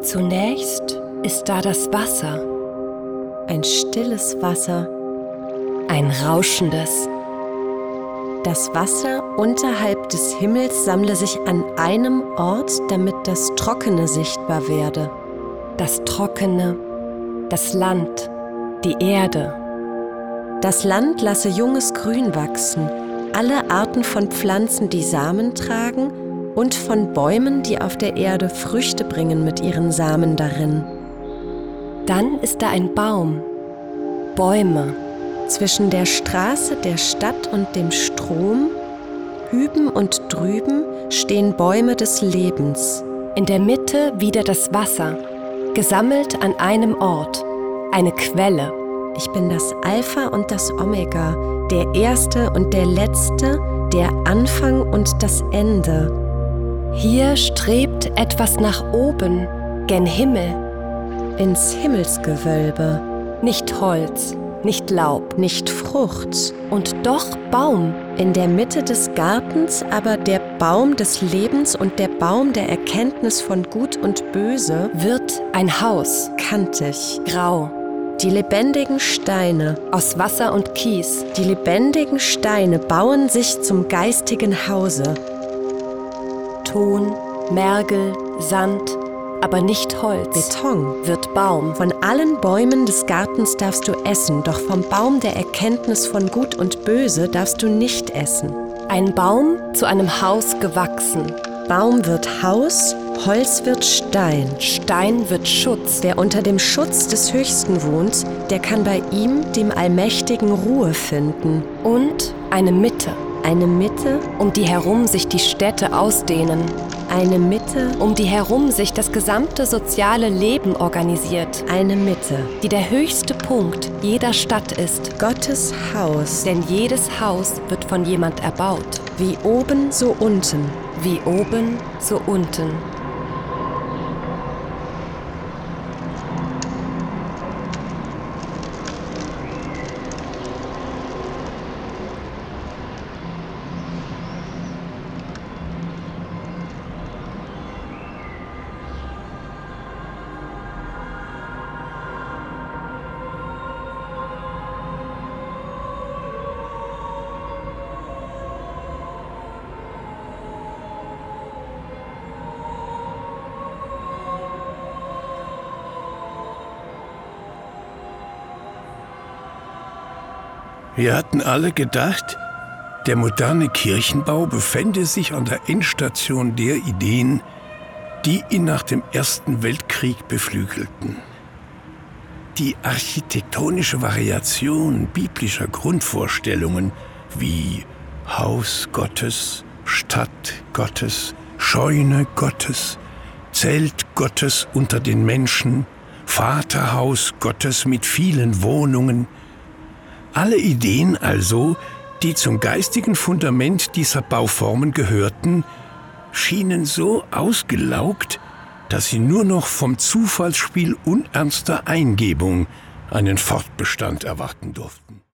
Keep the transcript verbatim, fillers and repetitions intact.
Zunächst ist da das Wasser, ein stilles Wasser, ein rauschendes. Das Wasser unterhalb des Himmels sammle sich an einem Ort, damit das Trockene sichtbar werde. Das Trockene, das Land, die Erde. Das Land lasse junges Grün wachsen, alle Arten von Pflanzen, die Samen tragen, und von Bäumen, die auf der Erde Früchte bringen mit ihren Samen darin. Dann ist da ein Baum, Bäume. Zwischen der Straße, der Stadt und dem Strom, hüben und drüben, stehen Bäume des Lebens. In der Mitte wieder das Wasser, gesammelt an einem Ort, eine Quelle. Ich bin das Alpha und das Omega, der Erste und der Letzte, der Anfang und das Ende. Hier strebt etwas nach oben, gen Himmel. Ins Himmelsgewölbe. Nicht Holz, nicht Laub, nicht Frucht. Und doch Baum. In der Mitte des Gartens aber der Baum des Lebens und der Baum der Erkenntnis von Gut und Böse wird ein Haus, kantig, grau. Die lebendigen Steine, aus Wasser und Kies, die lebendigen Steine bauen sich zum geistigen Hause. Ton, Mergel, Sand, aber nicht Holz. Beton wird Baum. Von allen Bäumen des Gartens darfst du essen, doch vom Baum der Erkenntnis von Gut und Böse darfst du nicht essen. Ein Baum zu einem Haus gewachsen. Baum wird Haus, Holz wird Stein. Stein wird Schutz. Wer unter dem Schutz des Höchsten wohnt, der kann bei ihm, dem Allmächtigen, Ruhe finden. Und eine Mitte. Eine Mitte, um die herum sich die Städte ausdehnen. Eine Mitte, um die herum sich das gesamte soziale Leben organisiert. Eine Mitte, die der höchste Punkt jeder Stadt ist. Gottes Haus. Denn jedes Haus wird von jemand erbaut. Wie oben, so unten. Wie oben, so unten. Wir hatten alle gedacht, der moderne Kirchenbau befände sich an der Endstation der Ideen, die ihn nach dem Ersten Weltkrieg beflügelten. Die architektonische Variation biblischer Grundvorstellungen wie Haus Gottes, Stadt Gottes, Scheune Gottes, Zelt Gottes unter den Menschen, Vaterhaus Gottes mit vielen Wohnungen. Alle Ideen also, die zum geistigen Fundament dieser Bauformen gehörten, schienen so ausgelaugt, dass sie nur noch vom Zufallsspiel unernster Eingebung einen Fortbestand erwarten durften.